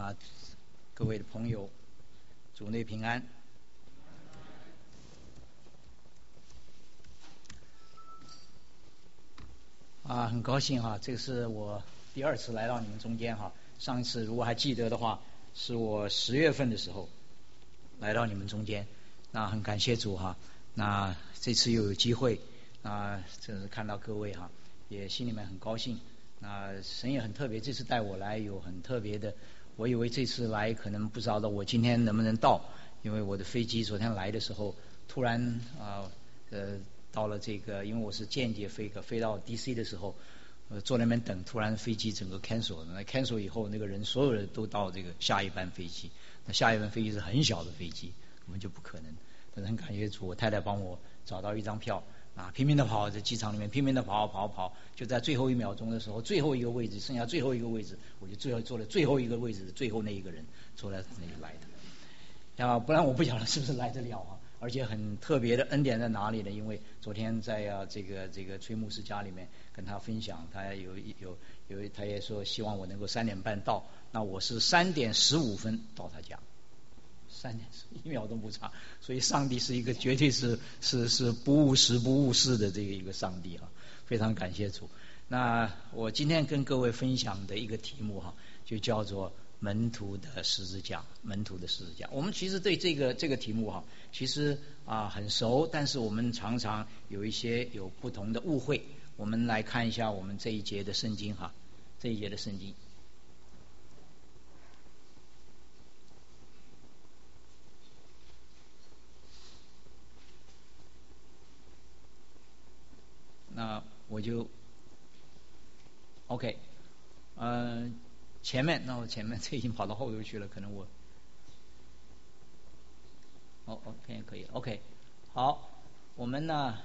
各位的朋友，主内平安。很高兴这是我第2次来到你们中间上一次如果还记得的话，是我10月份的时候来到你们中间。那很感谢主那这次又有机会真是看到各位也心里面很高兴。那神也很特别，这次带我来有很特别的。我以为这次来可能不知道我今天能不能到，因为我的飞机昨天来的时候突然到了这个，因为我是间谍飞到 DC 的时候坐那边等，突然飞机整个 cancel 了。那 cancel 以后，那个人所有人都到这个下一班飞机。那下一班飞机是很小的飞机，我们就不可能。但是很感谢主，我太太帮我找到一张票拼命的跑，在机场里面拼命的跑，就在最后1秒钟的时候，最后一个位置，剩下最后一个位置，我就最后坐了最后一个位置的最后那一个人坐在那里来的。不然我不晓得是不是来得了而且很特别的恩典在哪里呢？因为昨天在这个崔牧师家里面跟他分享，他他也说希望我能够3点半到，那我是3点15分到他家，3点1秒都不差。所以上帝是一个绝对是不误时不误事的这个一个上帝非常感谢主。那我今天跟各位分享的一个题目就叫做门徒的十字架。门徒的十字架，我们其实对这个题目其实很熟，但是我们常常有不同的误会。我们来看一下我们这一节的圣经这一节的圣经。那我就 OK， 前面这已经跑到后头去了，可能我OK 可以了 OK。 好，我们呢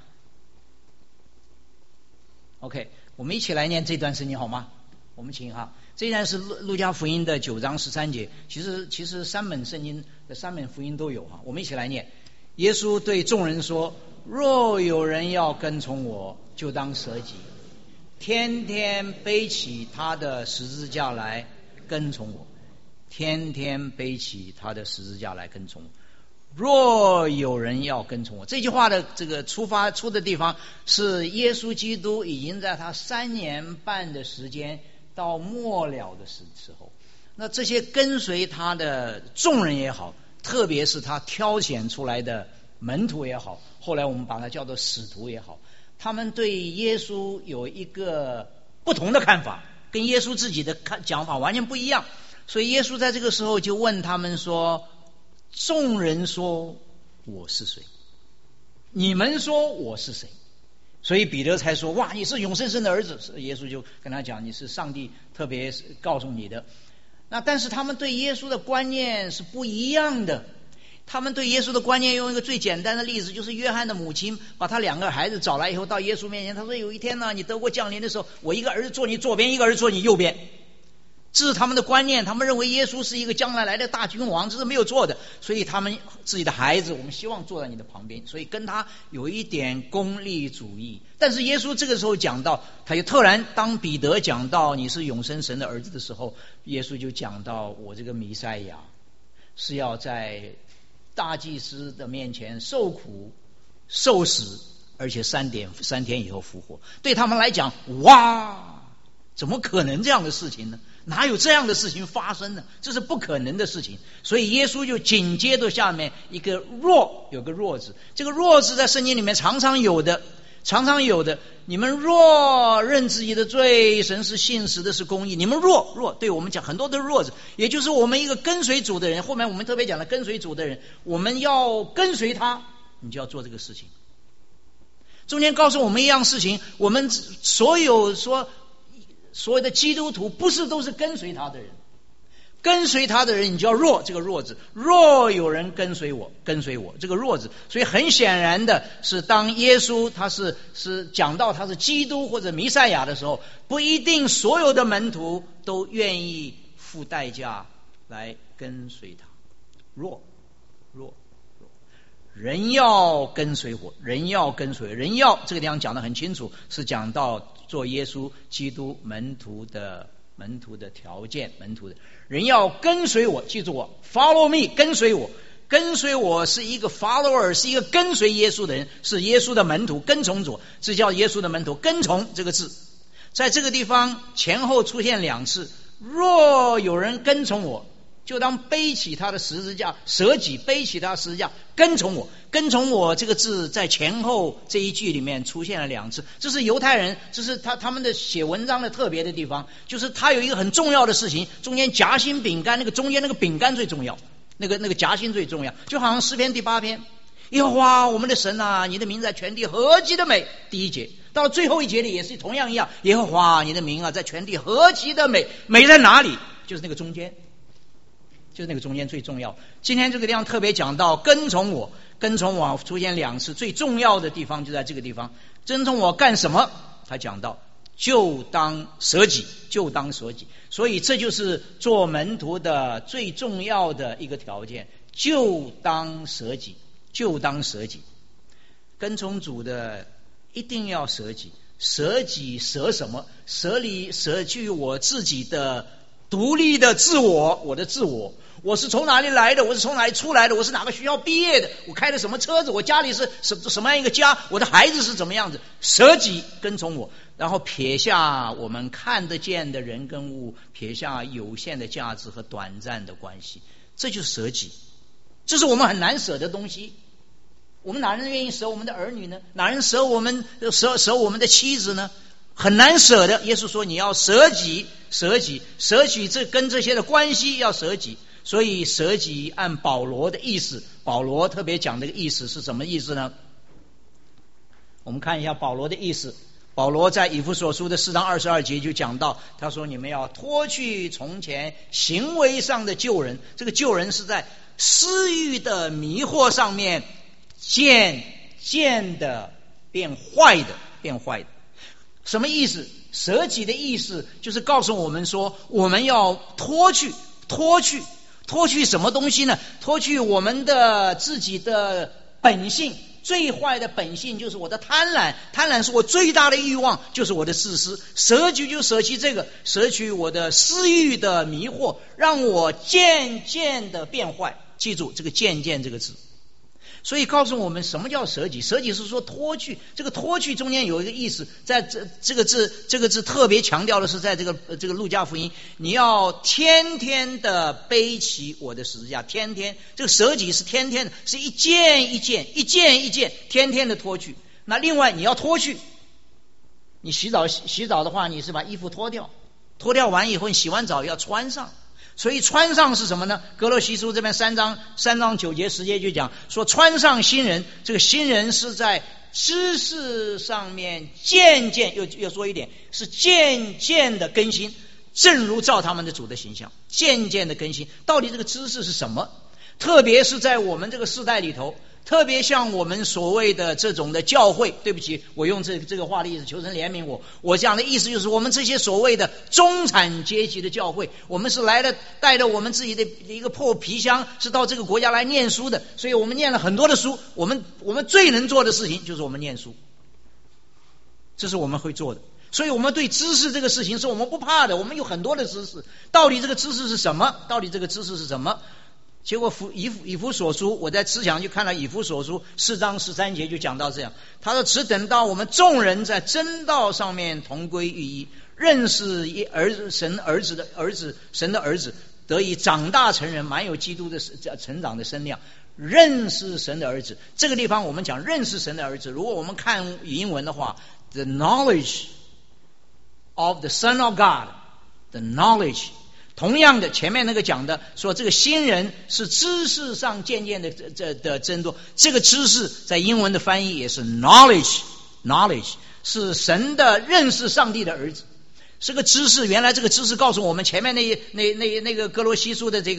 OK， 我们一起来念这段圣经好吗？我们请这一段是路加福音的9章13节。其实3本圣经的3本福音都有我们一起来念。耶稣对众人说，若有人要跟从我，就当舍己，天天背起他的十字架来跟从我。天天背起他的十字架来跟从我。若有人要跟从我，这句话的这个出的地方是耶稣基督已经在他3年半的时间到末了的时候，那这些跟随他的众人也好，特别是他挑选出来的门徒也好，后来我们把它叫做使徒也好，他们对耶稣有一个不同的看法，跟耶稣自己的讲法完全不一样。所以耶稣在这个时候就问他们说，众人说我是谁？你们说我是谁？所以彼得才说，哇，你是永生神的儿子。耶稣就跟他讲，你是上帝特别告诉你的。那但是他们对耶稣的观念是不一样的。他们对耶稣的观念用一个最简单的例子，就是约翰的母亲把他2个孩子找来以后到耶稣面前，他说有一天呢，你得国降临的时候，我一个儿子坐你左边，一个儿子坐你右边。这是他们的观念，他们认为耶稣是一个将来来的大君王，这是没有错的。所以他们自己的孩子，我们希望坐在你的旁边，所以跟他有一点功利主义。但是耶稣这个时候讲到，他就特然当彼得讲到你是永生神的儿子的时候，耶稣就讲到，我这个弥赛亚是要在大祭司的面前受苦受死，而且3天以后复活。对他们来讲，哇，怎么可能这样的事情呢？哪有这样的事情发生呢？这是不可能的事情。所以耶稣就紧接着下面一个若，有个若字。这个若字在圣经里面常常有的。你们若认自己的罪，神是信实的，是公义。你们若对我们讲很多的若字，也就是我们一个跟随主的人。后面我们特别讲了跟随主的人，我们要跟随他，你就要做这个事情。中间告诉我们一样事情，我们所有的基督徒不是都是跟随他的人，跟随他的人你就要若，这个若字，若有人跟随我，这个若字。所以很显然的是，当耶稣他是讲到他是基督或者弥赛亚的时候，不一定所有的门徒都愿意付代价来跟随他。若人要跟随我，人要这个地方讲得很清楚，是讲到做耶稣基督门徒的门徒的条件，门徒的人要跟随我，记住我 ，follow me， 跟随我。跟随我是一个 follower， 是一个跟随耶稣的人，是耶稣的门徒，跟从者，这叫耶稣的门徒。跟从这个字，在这个地方前后出现2次。若有人跟从我，就当背起他的十字架，舍己，背起他的十字架，跟从我。跟从我这个字在前后这一句里面出现了2次，这是犹太人，这是他们的写文章的特别的地方，就是他有一个很重要的事情，中间夹心饼干，那个中间那个饼干最重要。那个夹心最重要，就好像诗篇第8篇，耶和华我们的神啊，你的名在全地何其的美。第1节到了最后一节里也是同样一样，耶和华你的名啊，在全地何其的美。美在哪里？就是那个中间，就是那个中间最重要。今天这个地方特别讲到跟从我，跟从我出现2次，最重要的地方就在这个地方。跟从我干什么？他讲到就当舍己，就当舍己。所以这就是做门徒的最重要的一个条件，就当舍己，就当舍己。跟从主的一定要舍己，舍己舍什么？舍去我自己的独立的自我，我的自我。我是从哪里来的？我是从哪里出来的？我是哪个学校毕业的？我开的什么车子？我家里是什么样一个家？我的孩子是怎么样子？舍己跟从我，然后撇下我们看得见的人跟物，撇下有限的价值和短暂的关系，这就是舍己。这是我们很难舍的东西。我们哪人愿意舍我们的儿女呢？哪人舍我们的妻子呢？很难舍的。耶稣说你要舍己，舍取这跟这些的关系，要舍己。所以舍己按保罗的意思，保罗特别讲这个意思是什么意思呢？我们看一下保罗的意思。保罗在以弗所书的4章22节就讲到，他说你们要脱去从前行为上的旧人，这个旧人是在私欲的迷惑上面渐渐的变坏的。什么意思？舍己的意思就是告诉我们说，我们要脱去什么东西呢？脱去我们的自己的本性，最坏的本性就是我的贪婪，贪婪是我最大的欲望，就是我的自私。舍己就舍弃这个，舍取我的私欲的迷惑，让我渐渐的变坏。记住这个渐渐这个字。所以告诉我们什么叫舍己？舍己是说脱去，这个脱去中间有一个意思，在这个字特别强调的是在这个路加福音，你要天天的背起我的十字架，天天，这个舍己是天天的，是一件一件天天的脱去。那另外你要脱去，你洗澡的话，你是把衣服脱掉完以后，你洗完澡要穿上。所以穿上是什么呢？哥罗西书这边3章9节10节就讲说，穿上新人，这个新人是在知识上面渐渐，又说一点，是渐渐的更新，正如照他们的主的形象，渐渐的更新。到底这个知识是什么？特别是在我们这个世代里头，特别像我们所谓的这种的教会，对不起，我用这个话的意思，求神怜悯我讲的意思就是，我们这些所谓的中产阶级的教会，我们是来的带着我们自己的一个破皮箱，是到这个国家来念书的，所以我们念了很多的书，我们最能做的事情就是我们念书，这是我们会做的。所以我们对知识这个事情是我们不怕的，我们有很多的知识。到底这个知识是什么？结果以弗所书，我在思想就看到以弗所书4章13节就讲到这样，他说只等到我们众人在真道上面同归于一，认识神的儿子，得以长大成人，满有基督的成长的身量。认识神的儿子，这个地方我们讲认识神的儿子，如果我们看英文的话， the knowledge of the Son of God， the knowledge。同样的，前面那个讲的说，这个新人是知识上渐渐的增多，这个知识在英文的翻译也是 knowledge， 是神的认识上帝的儿子。这个知识，原来这个知识告诉我们，前面那个哥罗西书的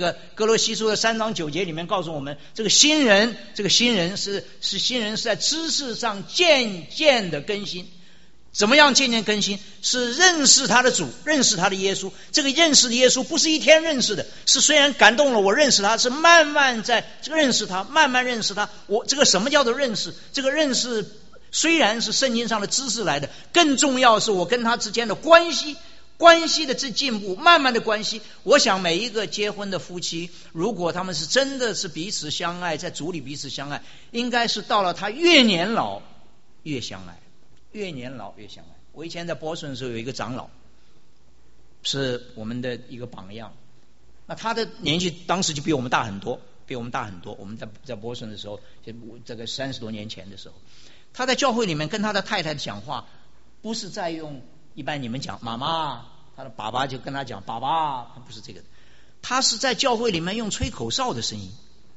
3章9节里面告诉我们，这个新人是在知识上渐渐的更新。怎么样渐渐更新？是认识他的主，认识他的耶稣。这个认识的耶稣不是一天认识的，是虽然感动了我认识他，是慢慢在认识他，慢慢认识他。我这个什么叫做认识？这个认识虽然是圣经上的知识来的，更重要是我跟他之间的关系。 关系的这进步，慢慢的关系，我想每一个结婚的夫妻，如果他们是真的是彼此相爱，在主里彼此相爱，应该是到了他越年老越相爱，越年老越相爱。我以前在波士顿的时候有一个长老，是我们的一个榜样，那他的年纪当时就比我们大很多，我们在波士顿的时候，这个30多年前的时候，他在教会里面跟他的太太讲话，不是在用一般你们讲妈妈，他的爸爸就跟他讲爸爸，他不是这个，他是在教会里面用吹口哨的声音，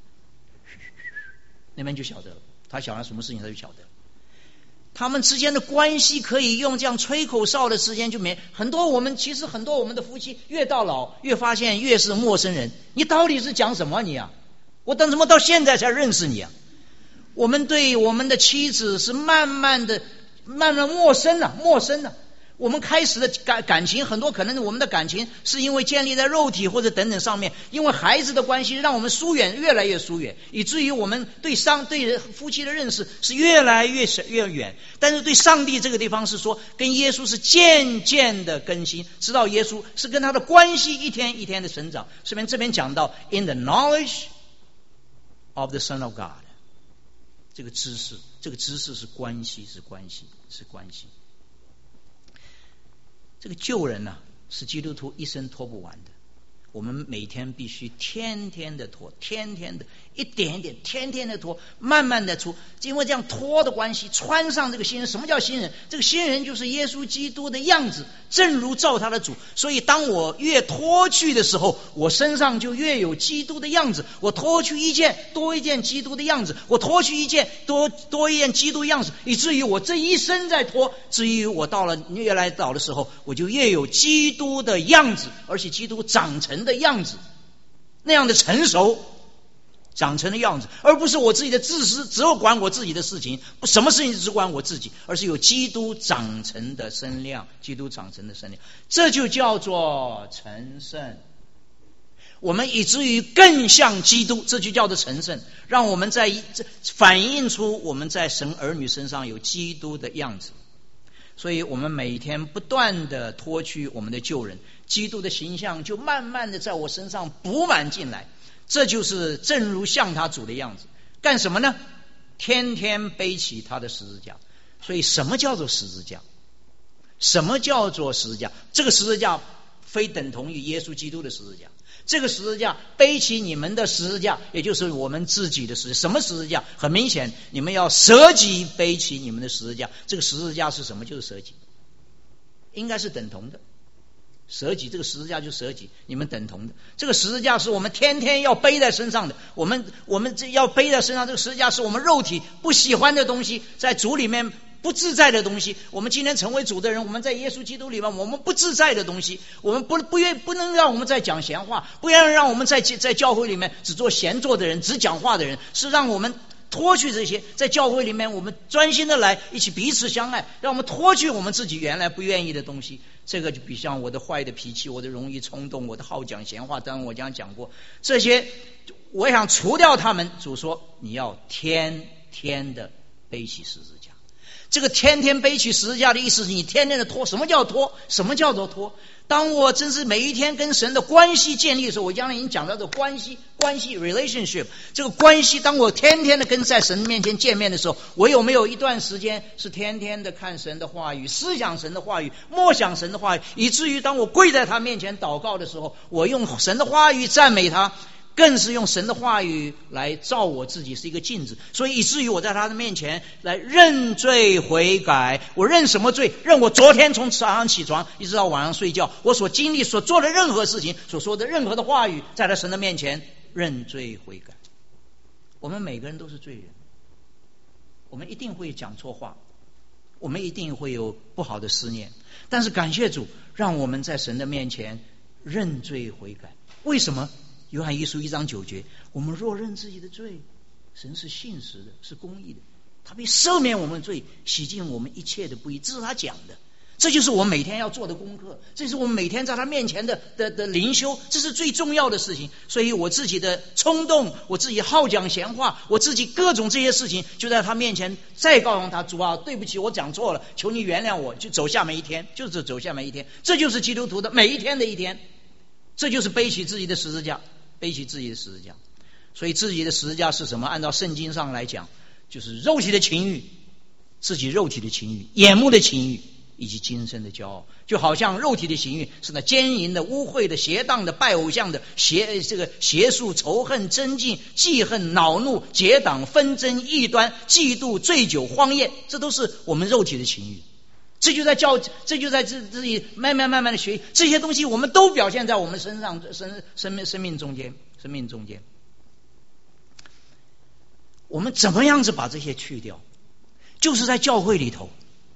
那边就晓得了，他想要什么事情他就晓得了。他们之间的关系可以用这样吹口哨的时间就没很多。其实很多我们的夫妻越到老越发现越是陌生人。你到底是讲什么你啊？我等怎么到现在才认识你啊？我们对我们的妻子是慢慢陌生了。我们开始的感情很多可能我们的感情是因为建立在肉体或者等等上面，因为孩子的关系让我们疏远，越来越疏远，以至于我们对夫妻的认识是越来越远。但是对上帝这个地方是说，跟耶稣是渐渐的更新，知道耶稣是跟他的关系一天一天的成长。这边讲到 in the knowledge of the Son of God， 这个知识是关系。这个救人呢，是基督徒一生拖不完的。我们每天必须天天的拖，一点一点，天天的拖，慢慢的出。因为这样拖的关系，穿上这个新人。什么叫新人？这个新人就是耶稣基督的样子，正如照他的主。所以当我越脱去的时候，我身上就越有基督的样子。我脱去一件，多一件基督的样子；我脱去一件，多一件基督的样子，以至于我这一生在脱。至于我到了越来老的时候，我就越有基督的样子，而且基督长成的样子，那样的成熟长成的样子，而不是我自己的自私，只有管我自己的事情，什么事情只管我自己，而是有基督长成的身量，这就叫做成圣。我们以至于更像基督，这就叫做成圣，让我们反映出我们在神儿女身上有基督的样子。所以我们每天不断的脱去我们的旧人，基督的形象就慢慢的在我身上补满进来。这就是正如像他主的样子。干什么呢？天天背起他的十字架。所以什么叫做十字架？这个十字架非等同于耶稣基督的十字架。这个十字架，背起你们的十字架，也就是我们自己的十字架。什么十字架？很明显，你们要舍己背起你们的十字架。这个十字架是什么？就是舍己，应该是等同的。舍己，这个十字架就是舍己，你们等同的。这个十字架是我们天天要背在身上的，我们要背在身上。这个十字架是我们肉体不喜欢的东西，在主里面不自在的东西。我们今天成为主的人，我们在耶稣基督里面，我们不自在的东西，我们不能让我们再讲闲话，不要让我们在教会里面只做闲坐的人，只讲话的人，是让我们脱去这些，在教会里面我们专心的来一起彼此相爱，让我们脱去我们自己原来不愿意的东西。这个就比像我的坏的脾气，我的容易冲动，我的好讲闲话，当然我讲过这些，我想除掉他们。主说你要天天的背起十字架。这个天天背起十字架的意思是你天天的脱。什么叫脱？什么叫做脱？当我真是每一天跟神的关系建立的时候，我刚才已经讲到这个关系 relationship， 这个关系当我天天的跟在神面前见面的时候，我有没有一段时间是天天的看神的话语，思想神的话语，默想神的话语，以至于当我跪在他面前祷告的时候，我用神的话语赞美他，更是用神的话语来照我自己，是一个镜子。所以以至于我在他的面前来认罪悔改。我认什么罪？认我昨天从早上起床一直到晚上睡觉，我所经历所做的任何事情，所说的任何的话语，在他神的面前认罪悔改。我们每个人都是罪人，我们一定会讲错话，我们一定会有不好的思念，但是感谢主，让我们在神的面前认罪悔改。为什么？约翰一书1章9节，我们若认自己的罪，神是信实的，是公义的，他必赦免我们的罪，洗净我们一切的不义。这是他讲的， 这就是我每天要做的功课，这是我每天在他面前的灵修，这是最重要的事情。所以我自己的冲动，我自己好讲闲话，我自己各种这些事情，就在他面前再告诉他，主啊，对不起，我讲错了，求你原谅我，就走下面一天，就是走下面一天。这就是基督徒的每一天的一天，这就是背起自己的十字架，背起自己的十字架。所以自己的十字架是什么？按照圣经上来讲，就是肉体的情欲，自己肉体的情欲，眼目的情欲，以及今生的骄傲。就好像肉体的情欲是那奸淫的、污秽的、邪荡的、拜偶像的、邪术、仇恨、争竞、记恨、恼怒、结党、纷争、异端、嫉妒、醉酒、荒宴，这都是我们肉体的情欲。这就在自己慢慢的学这些东西，我们都表现在我们身上，生命中间。我们怎么样子把这些去掉？就是在教会里头，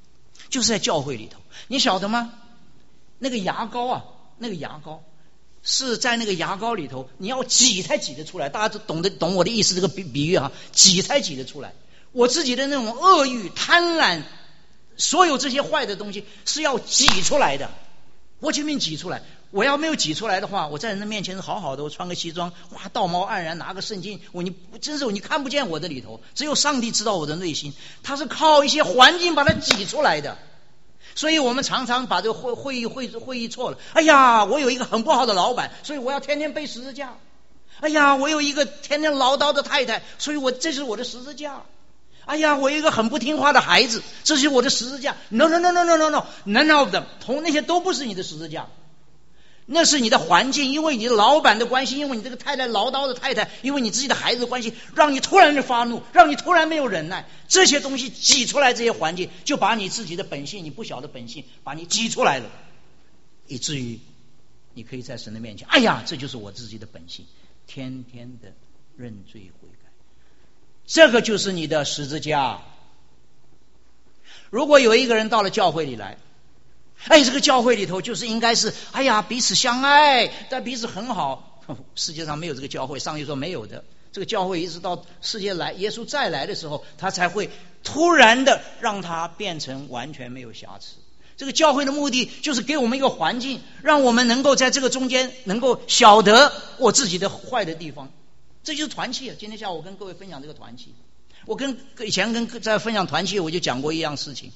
你晓得吗？那个牙膏是在那个牙膏里头，你要挤才挤得出来。大家都懂我的意思，这个比喻啊，挤才挤得出来。我自己的那种恶欲、贪婪，所有这些坏的东西是要挤出来的，我前面挤出来。我要没有挤出来的话，我在人的面前是好好的，我穿个西装，哇，道貌岸然，拿个圣经，你看不见我的里头，只有上帝知道我的内心。他是靠一些环境把它挤出来的。所以我们常常把这个会议错了。哎呀，我有一个很不好的老板，所以我要天天背十字架。哎呀，我有一个天天唠叨的太太，所以这是我的十字架。哎呀，我有一个很不听话的孩子，这是我的十字架。No，none of them， 那些都不是你的十字架。那是你的环境，因为你的老板的关系，因为你这个太太唠叨的太太，因为你自己的孩子的关系，让你突然的发怒，让你突然没有忍耐。这些东西挤出来，这些环境就把你自己的本性，你不晓得本性，把你挤出来了，以至于你可以在神的面前，哎呀，这就是我自己的本性，天天的认罪悔改。这个就是你的十字架。如果有一个人到了教会里来，这个教会里头就是应该是，哎呀，彼此相爱，但彼此很好。世界上没有这个教会，上帝说没有的。这个教会一直到世界来，耶稣再来的时候，他才会突然的让它变成完全没有瑕疵。这个教会的目的就是给我们一个环境，让我们能够在这个中间能够晓得我自己的坏的地方。这就是团契。今天下午我跟各位分享这个团契。我以前在分享团契，我就讲过一样事情。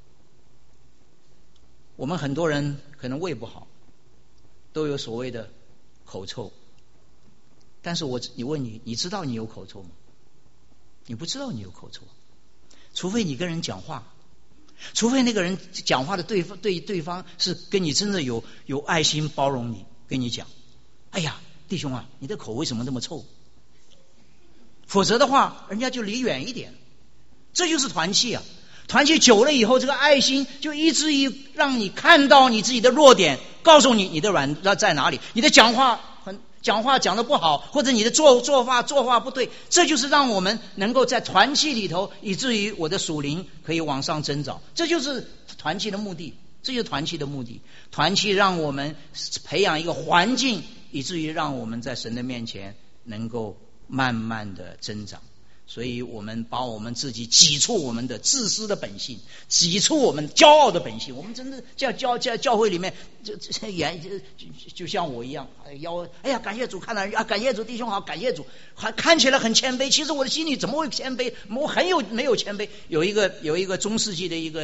我们很多人可能胃不好，都有所谓的口臭，但是你问你知道你有口臭吗？你不知道你有口臭，除非你跟人讲话，除非那个人讲话的对方是跟你真的有爱心包容你，跟你讲，哎呀，弟兄啊，你的口为什么那么臭？否则的话，人家就离远一点。这就是团契啊。团契久了以后，这个爱心就以至于让你看到你自己的弱点，告诉你的软在哪里，你的讲话讲得不好，或者你的做法不对，这就是让我们能够在团契里头，以至于我的属灵可以往上增长。这就是团契的目的，团契让我们培养一个环境，以至于让我们在神的面前能够慢慢的增长。所以我们把我们自己挤出我们的自私的本性，挤出我们骄傲的本性。我们真的在教会里面就像我一样，哎呀，感谢主，看到啊，感谢主，弟兄好，感谢主，还看起来很谦卑，其实我的心里怎么会谦卑？我没有谦卑。有一个中世纪的一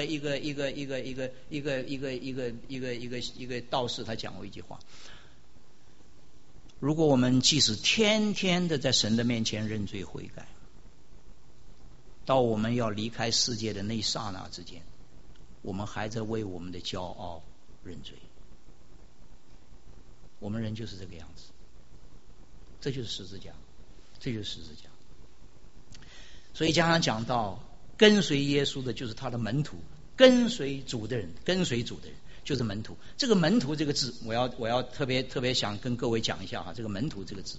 个道士，他讲过一句话：如果我们即使天天的在神的面前认罪悔改，到我们要离开世界的那一刹那之间，我们还在为我们的骄傲认罪。我们人就是这个样子，这就是十字架。所以经常讲到跟随耶稣的就是他的门徒，跟随主的人就是门徒。这个门徒这个字，我要特别想跟各位讲一下哈，这个门徒这个字。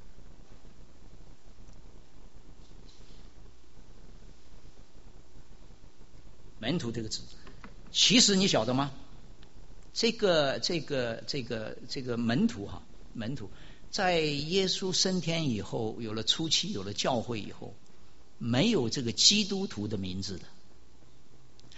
门徒这个字，其实你晓得吗？这个门徒哈，门徒在耶稣升天以后，有了初期，有了教会以后，没有这个基督徒的名字的。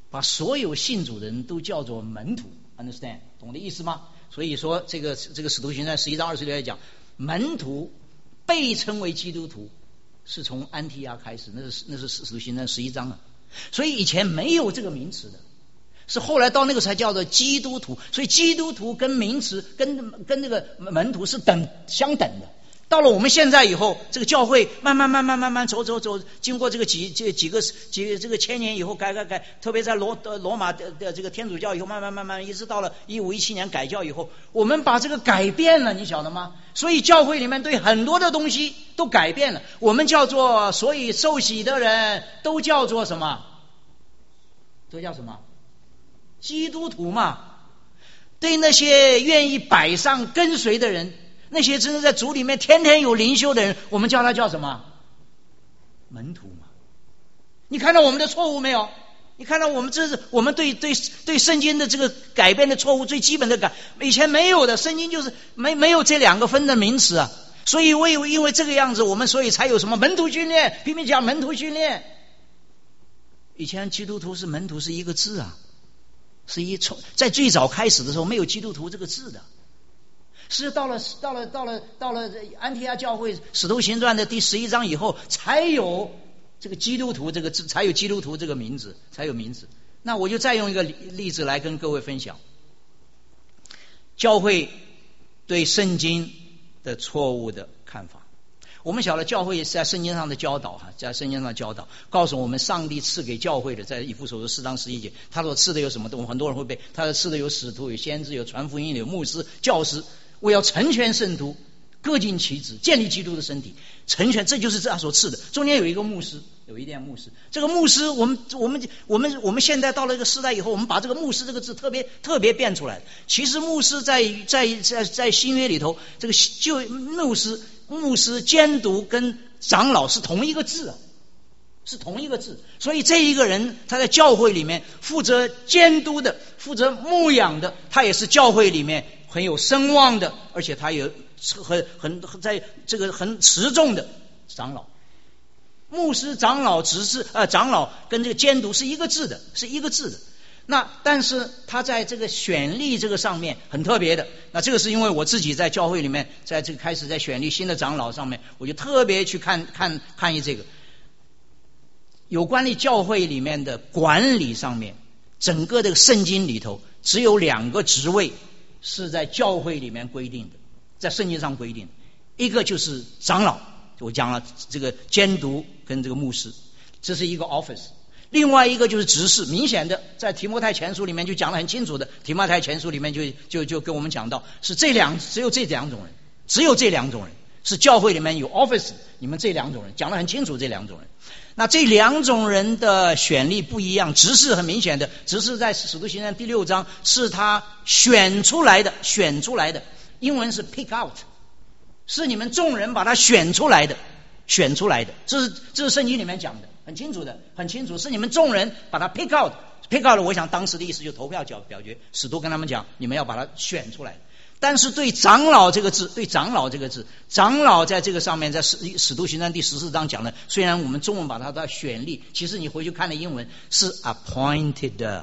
把所有信主的人都叫做门徒 ，understand 懂的意思吗？所以说这个使徒行传11章26节讲，门徒被称为基督徒是从安提阿开始，那是使徒行传11章啊。所以以前没有这个名词的，是后来到那个才叫做基督徒。所以基督徒跟名词跟那个门徒是相等的。到了我们现在以后，这个教会慢慢走，经过这个几个千年以后改，特别在罗马的这个天主教以后，慢慢一直到了1517年改教以后，我们把这个改变了，你晓得吗？所以教会里面对很多的东西都改变了。我们叫做，所以受洗的人都叫做什么？都叫什么？基督徒嘛。对那些愿意摆上跟随的人，那些真的在主里面天天有灵修的人，我们叫他叫什么？门徒嘛。你看到我们的错误没有？你看到这是我们对圣经的这个改变的错误最基本的改，以前没有的，圣经就是没有这两个分的名词啊。所以因为这个样子，我们所以才有什么门徒训练，拼命讲门徒训练。以前基督徒是门徒是一个字啊，在最早开始的时候没有基督徒这个字的。是到了安提阿教会使徒行传的第11章以后，才有这个基督徒这个字，才有基督徒这个名字，才有名字。那我就再用一个例子来跟各位分享，教会对圣经的错误的看法。我们晓得教会是在圣经上的教导，在圣经上的教导告诉我们，上帝赐给教会的，在以弗所书4章11节，他所赐的有什么？我们很多人会背，他所赐的有使徒，有先知，有传福音，有牧师、教师。我要成全圣徒，各尽其职，建立基督的身体，成全，这就是他所赐的。中间有一个牧师，有一点牧师，这个牧师，我们现在到了一个时代以后，我们把这个牧师这个字特别变出来。其实牧师在新约里头，这个就牧师监督跟长老是同一个字啊，是同一个字。所以这一个人他在教会里面负责监督的，负责牧养的，他也是教会里面很有声望的，而且他有在这个很持重的长老。牧师、长老、执事长老跟这个监督是一个字的，是一个字的。那但是他在这个选立这个上面很特别的。那这个是因为我自己在教会里面，在这个开始在选立新的长老上面，我就特别去看这个有关于教会里面的管理上面，整个这个圣经里头只有2个职位是在教会里面规定的，在圣经上规定的，一个就是长老，我讲了这个监督跟这个牧师，这是一个 office。另外一个就是执事，明显的在提摩太前书里面就讲得很清楚的，提摩太前书里面就跟我们讲到，是只有这两种人，只有这2种人是教会里面有 office， 你们这2种人讲得很清楚，这2种人。那这2种人的选立不一样，执事很明显的，执事在使徒行传第6章是他选出来的，英文是 pick out， 是你们众人把他选出来的，这是圣经里面讲的，很清楚，是你们众人把他 pick out， 我想当时的意思就投票表决，使徒跟他们讲，你们要把他选出来。但是对长老这个字，长老在这个上面，在使徒行传第14章讲的，虽然我们中文把它的选立，其实你回去看的英文是 appointed，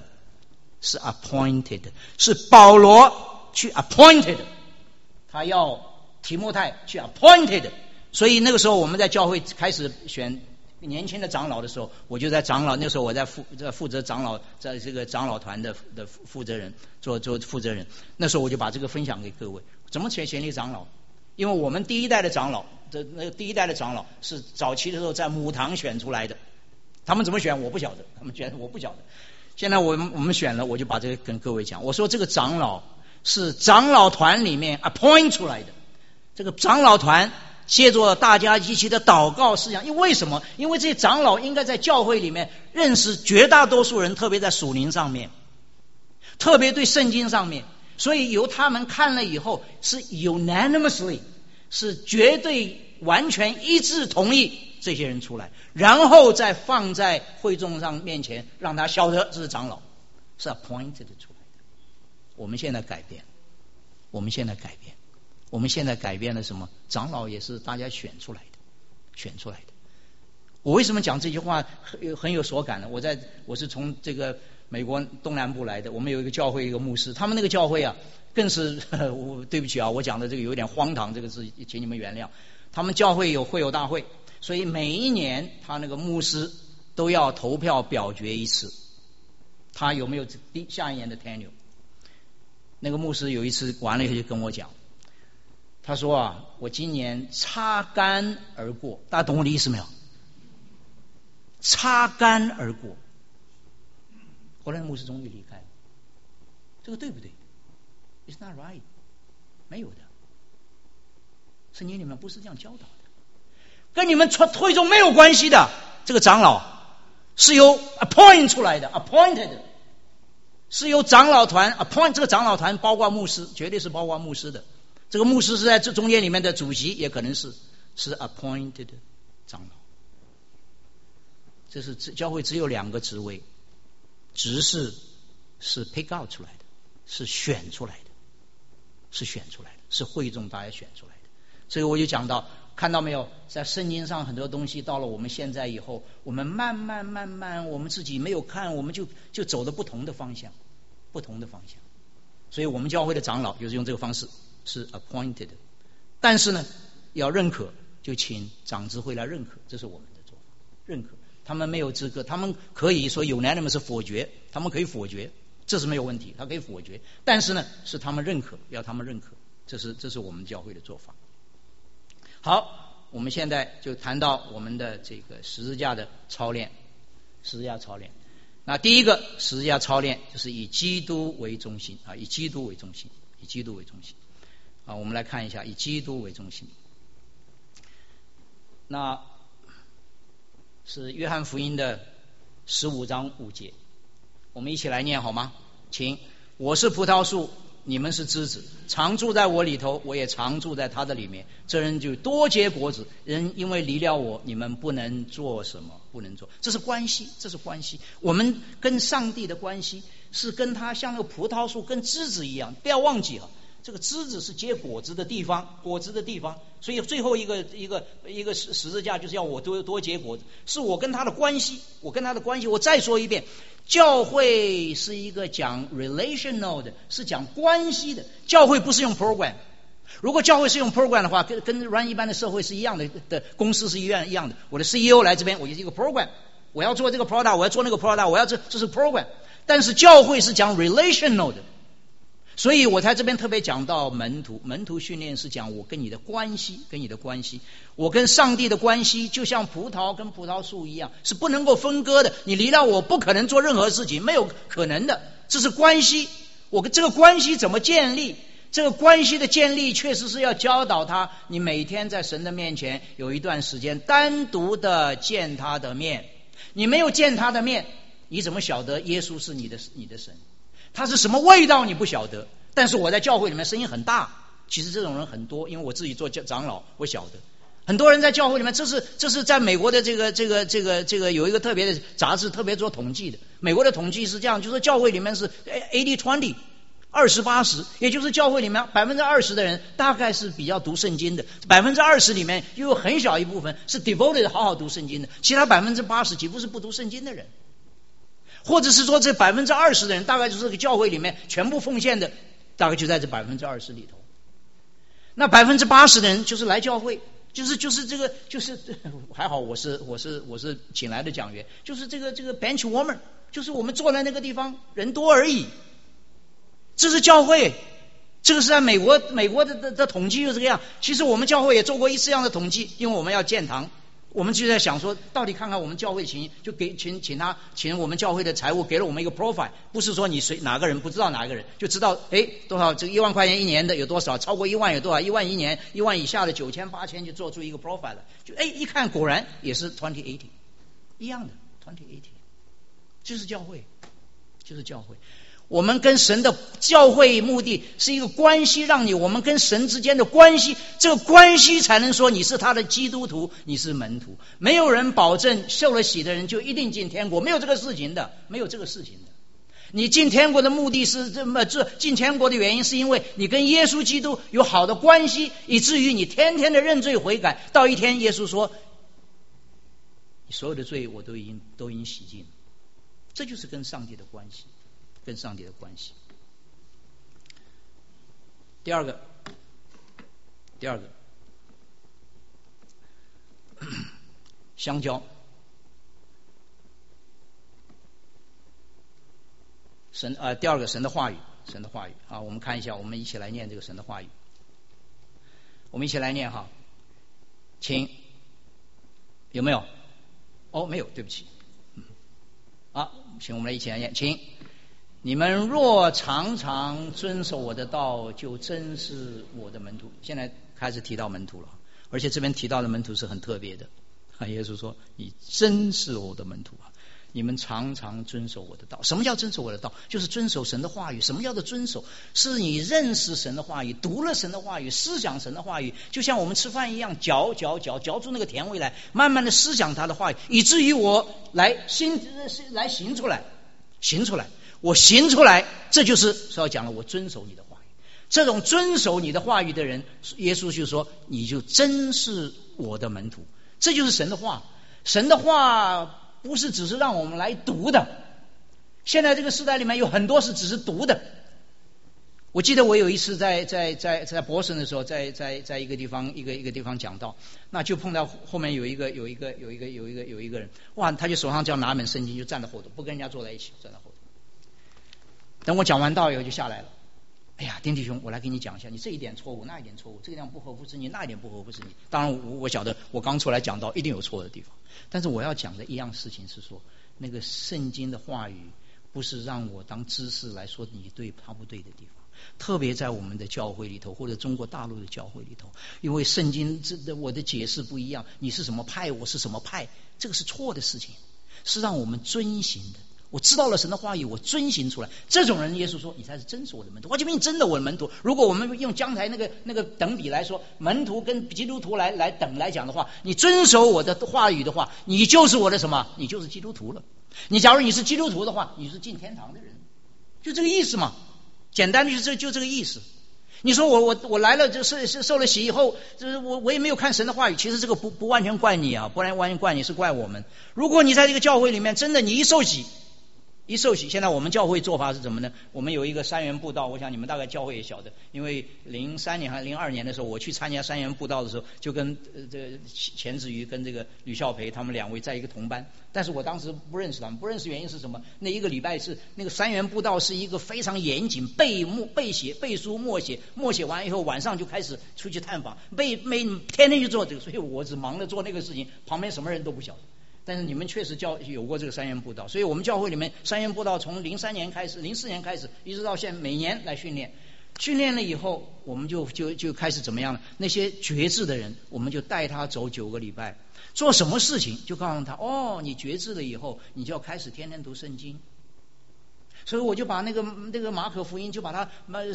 是保罗去 appointed， 他要提摩太去 appointed。 所以那个时候我们在教会开始选年轻的长老的时候，我就在长老，那时候我在负责长老，在这个长老团的负责人做负责人。那时候我就把这个分享给各位，怎么选立长老？因为我们第一代的长老是早期的时候在母堂选出来的，他们怎么选我不晓得，现在我们选了，我就把这个跟各位讲。我说这个长老是长老团里面 appoint 出来的，这个长老团借助大家一起的祷告思想，因为什么？因为这些长老应该在教会里面认识绝大多数人，特别在属灵上面，特别对圣经上面，所以由他们看了以后是 unanimously， 是绝对完全一致同意这些人出来，然后再放在会众上面前让他晓得这是长老，是 appointed 出来的。我们现在改变了什么？长老也是大家选出来的。我为什么讲这句话很有所感呢？我是从这个美国东南部来的，我们有一个教会一个牧师，他们那个教会啊，更是对不起啊，我讲的这个有点荒唐，这个字请你们原谅。他们教会有会友大会，所以每一年他那个牧师都要投票表决一次，他有没有下一年的 tenure。那个牧师有一次完了以后就跟我讲，他说啊，我今年擦肩而过，大家懂我的意思没有？擦肩而过。后来牧师终于离开了，这个对不对？ It's not right， 没有的，圣经里面不是这样教导的，跟你们会众没有关系的。这个长老是由 appoint 出来的 ，appointed 是由长老团 appoint， 这个长老团包括牧师，绝对是包括牧师的。这个牧师是在这中间里面的主席，也可能是 appointed 长老。这是教会只有2个职位，执事是 pick out 出来的，是选出来的。是选出来的，是会众大家选出来的。所以我就讲到，看到没有，在圣经上很多东西到了我们现在以后，我们慢慢我们自己没有看，我们就走了不同的方向。所以我们教会的长老就是用这个方式，是 appointed， 但是呢要认可，就请长执会来认可，这是我们的做法。认可他们没有资格，他们可以说unanimous否决，他们可以否决，这是没有问题，他可以否决，但是呢是他们认可，要他们认可，这是我们教会的做法。好，我们现在就谈到我们的这个十字架的操练。十字架操练，那第一个十字架操练就是以基督为中心啊，以基督为中心啊。我们来看一下，以基督为中心，那是约翰福音的15章5节，我们一起来念好吗？请。我是葡萄树，你们是枝子，常住在我里头，我也常住在他的里面。这人就多结果子，人因为离了我，你们不能做什么，不能做。这是关系，这是关系。我们跟上帝的关系是跟他像那个葡萄树跟枝子一样，不要忘记啊，这个枝子是结果子的地方，果子的地方。所以最后一个十字架就是要我多结果子，是我跟他的关系，我跟他的关系。我再说一遍，教会是一个讲 relational 的，是讲关系的。教会不是用 program， 如果教会是用 program 的话，跟 run 一般的社会是一样的公司是一样的。我的 CEO 来这边，我就是一个 program， 我要做这个 product， 我要做那个 product， 我要这是 program。但是教会是讲 relational 的，所以我在这边特别讲到门徒训练是讲我跟你的关系，我跟上帝的关系就像葡萄跟葡萄树一样，是不能够分割的。你离了我不可能做任何事情，没有可能的，这是关系。我跟这个关系怎么建立？这个关系的建立确实是要教导他，你每天在神的面前有一段时间单独的见他的面。你没有见他的面，你怎么晓得耶稣是你的神？他是什么味道你不晓得。但是我在教会里面声音很大，其实这种人很多，因为我自己做长老，我晓得很多人在教会里面，这是在美国的这个有一个特别的杂志特别做统计的。美国的统计是这样，就是教会里面是 80-20 20-80，也就是教会里面 20% 的人大概是比较读圣经的， 20% 里面又有很小一部分是 devoted 好好读圣经的，其他 80% 几乎是不读圣经的人。或者是说这 20% 的人大概就是这个教会里面全部奉献的，大概就在这 20% 里头。那 80% 的人就是来教会，就是这个就是还好我是请来的讲员，就是这个 bench warmer， 就是我们坐在那个地方人多而已。这是教会，这个是在美国的统计就是这个样。其实我们教会也做过一次这样的统计，因为我们要建堂，我们就在想说到底看看我们教会就给请我们教会的财务给了我们一个 profile， 不是说你哪个人不知道哪个人，就知道多少这个1万块钱一年的有多少，超过1万有多少，1万一年，1万以下的9000、8000就做出一个 profile 了。就一看果然也是20-80一样的20-80，就是教会。我们跟神的教会目的是一个关系，让我们跟神之间的关系，这个关系才能说你是他的基督徒，你是门徒。没有人保证受了洗的人就一定进天国，没有这个事情的。你进天国的目的是进天国的原因是因为你跟耶稣基督有好的关系，以至于你天天的认罪悔改，到一天耶稣说你所有的罪我都已经洗净了， 这就是跟上帝的关系，跟上帝的关系。第二个，香蕉。第二个神的话语啊，我们看一下，我们一起来念这个神的话语。我们一起来念哈，请。有没有？哦，没有，对不起。好，请我们来一起来念，请。你们若常常遵守我的道，就真是我的门徒。现在开始提到门徒了，而且这边提到的门徒是很特别的。耶稣说：“你真是我的门徒啊！你们常常遵守我的道。”什么叫遵守我的道？就是遵守神的话语。什么叫做遵守？是你认识神的话语，读了神的话语，思想神的话语，就像我们吃饭一样，嚼出那个甜味来，慢慢的思想他的话语，以至于我来行出来。我行出来，这就是要讲了，我遵守你的话语。这种遵守你的话语的人，耶稣就说你就真是我的门徒。这就是神的话。神的话不是只是让我们来读的，现在这个时代里面有很多是只是读的。我记得我有一次在博士的时候，在一个地方讲道，那就碰到后面有一个人，哇，他就手上就要拿一本圣经，就站在后头，不跟人家坐在一起，站在后头。等我讲完道以后就下来了。哎呀，丁弟兄，我来给你讲一下，你这一点错误，那一点错误，这个地方不合乎真理，那一点不合乎真理。当然我晓得，我刚出来讲道一定有错的地方，但是我要讲的一样事情是说，那个圣经的话语不是让我当知识来说你对他不对的地方。特别在我们的教会里头，或者中国大陆的教会里头，因为圣经我的解释不一样，你是什么派，我是什么派，这个是错的事情，是让我们遵行的。我知道了神的话语，我遵行出来，这种人耶稣说你才是真是我的门徒。我就问你，真的我的门徒？如果我们用将来那个等比来说，门徒跟基督徒来讲的话，你遵守我的话语的话，你就是我的什么？你就是基督徒了。你假如你是基督徒的话，你是进天堂的人，就这个意思嘛。简单的就这个意思。你说我来了，就是受了洗以后，就是我也没有看神的话语。其实这个不完全怪你啊，不然完全怪你，是怪我们。如果你在这个教会里面真的你一受洗，现在我们教会做法是什么呢？我们有一个三元布道，我想你们大概教会也晓得，因为03年还是02年的时候，我去参加三元布道的时候，就跟这个钱子瑜跟这个吕孝培他们两位在一个同班，但是我当时不认识他们，不认识原因是什么？那一个礼拜是那个三元布道是一个非常严谨，背书默写完以后，晚上就开始出去探访，天天去做这个，所以我只忙着做那个事情，旁边什么人都不晓得。但是你们确实有过这个三元布道，所以我们教会里面三元布道从04年开始，一直到现在每年来训练了以后，我们就开始怎么样呢？那些决志的人，我们就带他走9个礼拜，做什么事情就告诉他，哦，你决志了以后，你就要开始天天读圣经。所以我就把那个马可福音就把它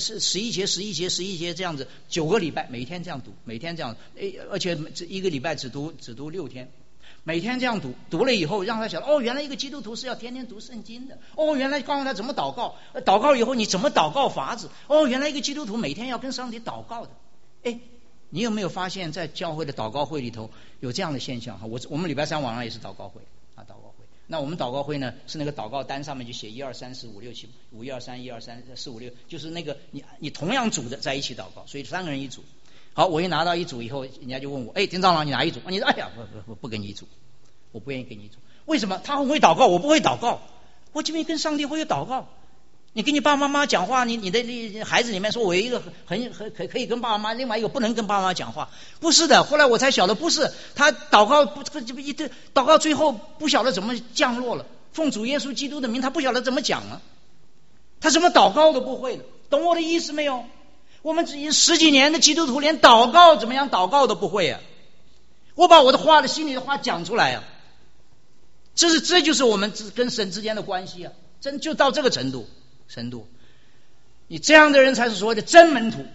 11节这样子9个礼拜，每天这样读，而且一个礼拜只读6天。每天这样读了以后，让他晓得哦，原来一个基督徒是要天天读圣经的。哦，原来告诉他怎么祷告，祷告以后你怎么祷告法子。哦，原来一个基督徒每天要跟上帝祷告的。哎，你有没有发现，在教会的祷告会里头有这样的现象？我们礼拜三晚上也是祷告会啊，祷告会。那我们祷告会呢，是那个祷告单上面就写1、2、3、4、5、6、7、5、1、2、3、1、2、3、4、5、6，就是那个你同样组的在一起祷告，所以3个人一组。好，我一拿到一组以后，人家就问我，哎，丁长老你哪一组？你说哎呀，不跟你一组，我不愿意跟你一组。为什么？他很会祷告，我不会祷告。我这边跟上帝会有祷告。你跟你爸爸妈妈讲话，你的孩子里面说我有一个很可以跟爸爸妈妈，另外一个不能跟爸爸妈妈讲话，不是的。后来我才晓得，不是他祷告祷告最后不晓得怎么降落了，奉主耶稣基督的名，他不晓得怎么讲了，他什么祷告都不会了，懂我的意思没有？我们10几年的基督徒连祷告怎么样祷告都不会啊！我把我的话心里的话讲出来啊，这就是我们跟神之间的关系啊，真就到这个程度。你这样的人才是所谓的真门徒。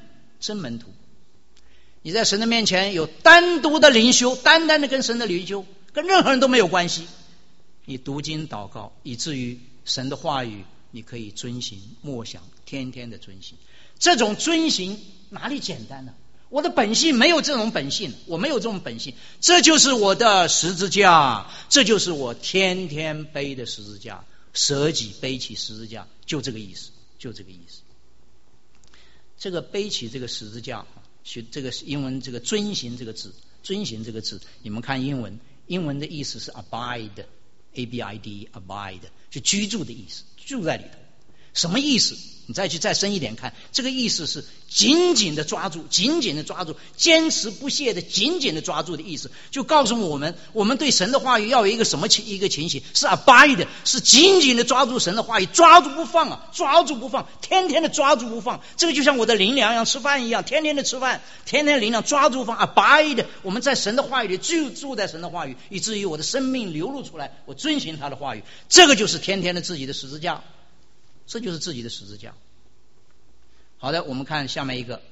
你在神的面前有单独的灵修，单单的跟神的灵修，跟任何人都没有关系。你读经祷告，以至于神的话语你可以遵行默想，天天的遵行。这种遵行哪里简单呢？我的本性没有这种本性，我没有这种本性，这就是我的十字架，这就是我天天背的十字架。 舍己背起十字架，就这个意思，就这个意思。这个背起这个十字架，学这个英文这个遵行这个字，遵行这个字，你们看英文的意思是 abide， A-B-I-D abide， 就居住的意思，住在里头。什么意思？你再深一点看，这个意思是紧紧的抓住，紧紧的抓住，坚持不懈的紧紧的抓住的意思，就告诉我们，我们对神的话语要有一个什么一个情形，是 abide， 是紧紧的抓住神的话语，抓住不放啊，抓住不放，天天的抓住不放。这个就像我的灵粮一样，吃饭一样，天天的吃饭，天天的灵粮抓住不放 abide， 我们在神的话语里住在神的话语，以至于我的生命流露出来，我遵循他的话语，这个就是天天的自己的十字架，这就是自己的十字架。好的，我们看下面一个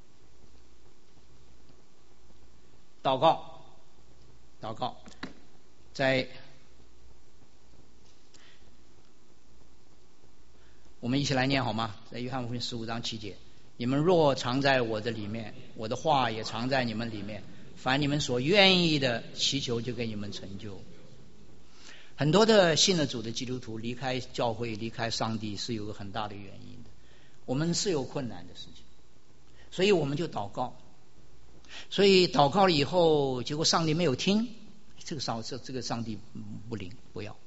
祷告。祷告在我们一起来念好吗？在约翰福音15章7节，你们若常在我的里面，我的话也常在你们里面，凡你们所愿意的祈求就给你们成就。很多的信了主的基督徒离开教会离开上帝是有个很大的原因的，我们是有困难的事情，所以我们就祷告，所以祷告了以后结果上帝没有听，这个上帝不灵，不要。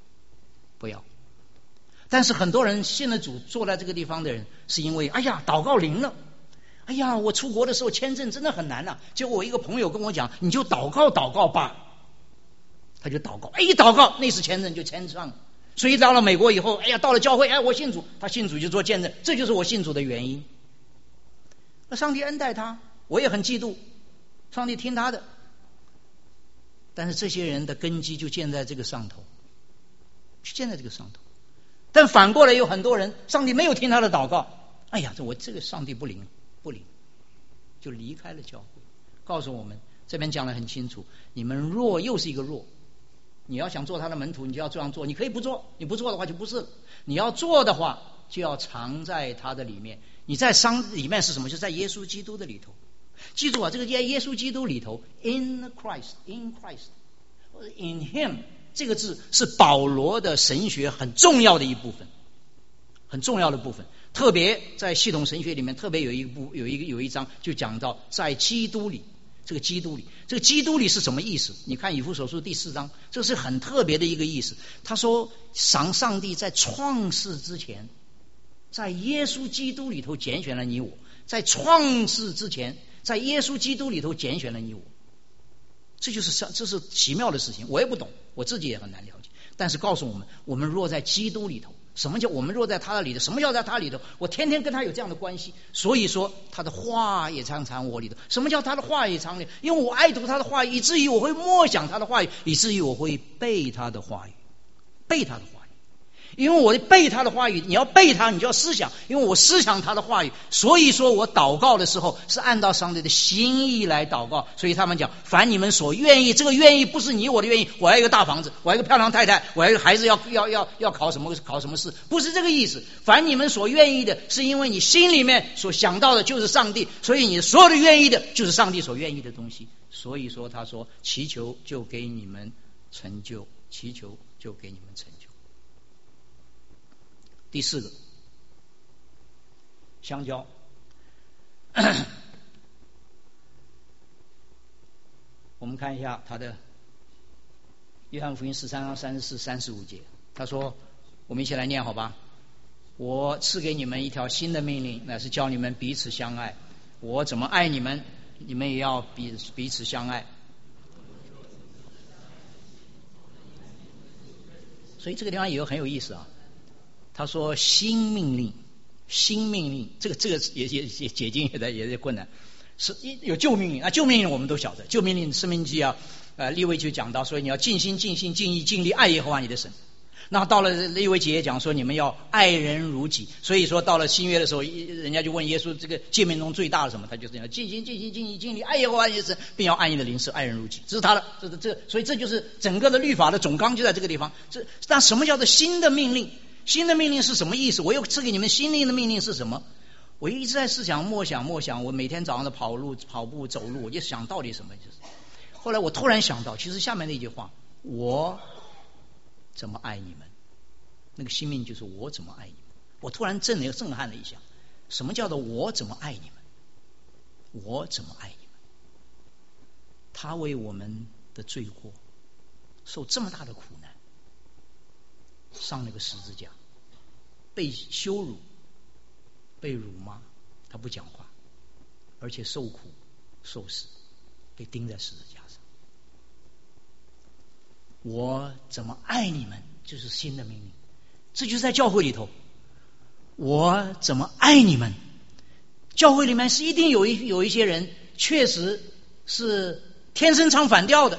但是很多人信了主坐在这个地方的人是因为哎呀祷告灵了，哎呀我出国的时候签证真的很难啊，结果我一个朋友跟我讲你就祷告吧，他就祷告，一祷告那次签证就签上了。所以到了美国以后，哎呀到了教会，哎我信主，他信主就做见证，这就是我信主的原因。那上帝恩待他，我也很嫉妒，上帝听他的，但是这些人的根基就建在这个上头，但反过来有很多人上帝没有听他的祷告，哎呀我这个上帝不灵，就离开了教会。告诉我们这边讲得很清楚，你们若又是一个若，你要想做他的门徒，你就要这样做，你可以不做，你不做的话就不是了，你要做的话就要常在他的里面。你在里面是什么？就在耶稣基督的里头。记住啊，这个在耶稣基督里头 in Christ in him 这个字是保罗的神学很重要的一部分，特别在系统神学里面特别有一章就讲到在基督里。这个基督里是什么意思？你看以弗所书第4章，这是很特别的一个意思。他说上帝在创世之前在耶稣基督里头拣选了你我，在创世之前在耶稣基督里头拣选了你我，这是奇妙的事情，我也不懂，我自己也很难了解。但是告诉我们，我们若在基督里头，什么叫我们若在他的里头？什么叫在他里头？我天天跟他有这样的关系，所以说他的话也常常我里头。什么叫他的话也常里？因为我爱读他的话语，以至于我会默想他的话语，以至于我会背他的话语。因为我背他的话语，你要背他，你就要思想，因为我思想他的话语，所以说我祷告的时候是按照上帝的心意来祷告。所以他们讲凡你们所愿意，这个愿意不是你我的愿意，我要一个大房子，我要一个漂亮太太，我要一个孩子要考什么试，不是这个意思。凡你们所愿意的，是因为你心里面所想到的就是上帝，所以你所有的愿意的就是上帝所愿意的东西。所以说他说祈求就给你们成就，祈求就给你们成就。第4个，相交。我们看一下他的约翰福音13章34、35节，他说，我们一起来念好吧。我赐给你们一条新的命令，乃是叫你们彼此相爱。我怎么爱你们，你们也要彼此相爱。所以这个地方也很有意思啊。他说新命令，这个也解经也是困难，是有旧命令啊，旧命令我们都晓得，旧命令申命记啊，利未记讲到，所以你要尽心尽性尽意尽力爱耶和华你的神。那到了利未记也讲说你们要爱人如己，所以说到了新约的时候，人家就问耶稣这个诫命中最大的什么，他就是要尽心尽性尽意尽力爱耶和华你的神，并要爱你的邻舍爱人如己，这是他的所以这就是整个的律法的总纲就在这个地方。那什么叫做新的命令？新的命令是什么意思？我又赐给你们新的命令是什么？我一直在思想默想，我每天早上的跑步走路，我就想到底什么意思。后来我突然想到，其实下面那句话，我怎么爱你们？ 那个新命就是我怎么爱你们。我突然震撼了一下，什么叫做我怎么爱你们？我怎么爱你们？他为我们的罪过受这么大的苦难，上了个十字架，被羞辱，被辱骂，他不讲话，而且受苦受死，被钉在十字架上。我怎么爱你们，就是新的命令。这就是在教会里头，我怎么爱你们。教会里面是一定有一些人确实是天生唱反调的。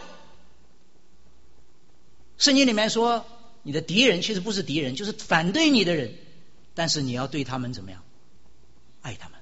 圣经里面说，你的敌人其实不是敌人，就是反对你的人，但是你要对他们怎么样？爱他们。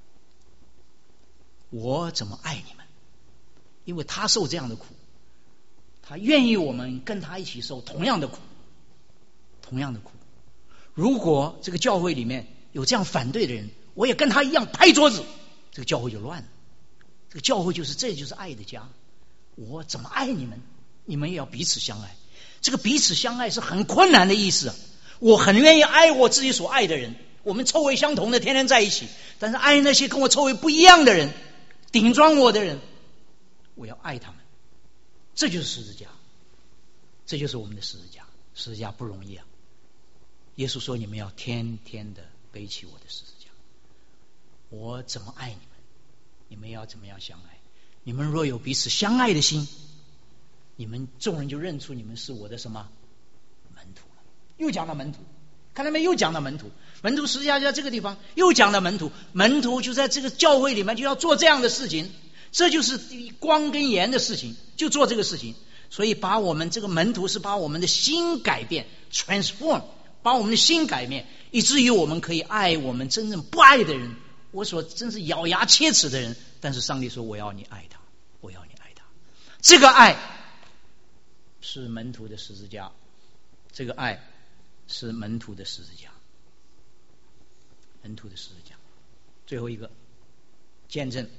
我怎么爱你们？因为他受这样的苦，他愿意我们跟他一起受同样的苦，同样的苦。如果这个教会里面有这样反对的人，我也跟他一样拍桌子，这个教会就乱了。这个教会这就是爱的家。我怎么爱你们，你们也要彼此相爱。这个彼此相爱是很困难的意思。我很愿意爱我自己所爱的人，我们臭味相同的，天天在一起。但是爱那些跟我臭味不一样的人，顶撞我的人，我要爱他们。这就是十字架，这就是我们的十字架。十字架不容易啊！耶稣说：“你们要天天的背起我的十字架。”我怎么爱你们，你们要怎么样相爱？你们若有彼此相爱的心，你们众人就认出你们是我的什么门徒了。又讲到门徒，看到没？又讲到门徒。门徒实际上就在这个地方，又讲到门徒。门徒就在这个教会里面就要做这样的事情，这就是光跟盐的事情，就做这个事情。所以把我们这个门徒是把我们的心改变 transform， 把我们的心改变，以至于我们可以爱我们真正不爱的人，我所真是咬牙切齿的人。但是上帝说：“我要你爱他，我要你爱他。”这个爱是门徒的十字架，这个爱是门徒的十字架，门徒的十字架。最后一个见证，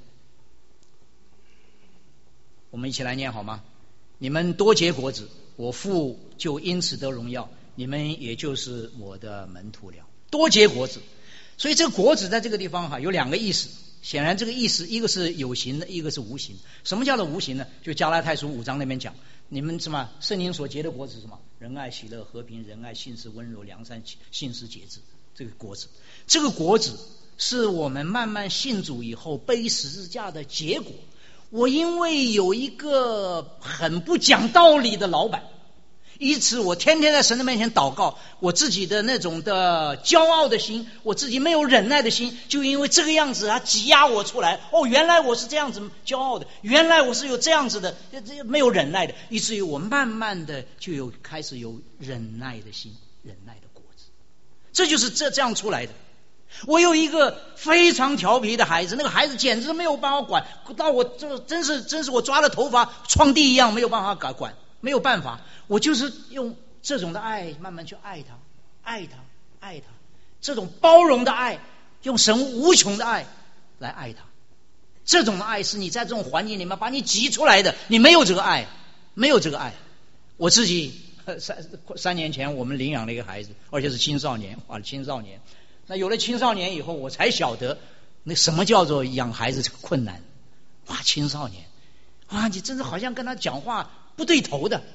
我们一起来念好吗？你们多结果子，我父就因此得荣耀，你们也就是我的门徒了。多结果子，所以这个果子在这个地方有两个意思。显然这个意思，一个是有形的，一个是无形。什么叫做无形呢？就加拉太书5章那边讲，你们什么圣灵所结的果子是什么？仁爱、喜乐、和平、仁爱、信实、温柔、良善、信实、节制。这个果子，这个果子是我们慢慢信主以后背十字架的结果。我因为有一个很不讲道理的老板，因此我天天在神的面前祷告，我自己的那种的骄傲的心，我自己没有忍耐的心，就因为这个样子他挤压我出来。原来我是这样子骄傲的，原来我是有这样子的没有忍耐的，以至于我慢慢的就开始有忍耐的心，忍耐的果子。这就是这样出来的。我有一个非常调皮的孩子，那个孩子简直没有办法管，到我这真是我抓了头发创地一样，没有办法管，没有办法。我就是用这种的爱慢慢去爱他，爱他，爱他，这种包容的爱，用神无穷的爱来爱他。这种的爱是你在这种环境里面把你挤出来的，你没有这个爱，没有这个爱。我自己3年前我们领养了一个孩子，而且是青少年。那有了青少年以后，我才晓得那什么叫做养孩子这个困难。青少年，你真的好像跟他讲话不对头的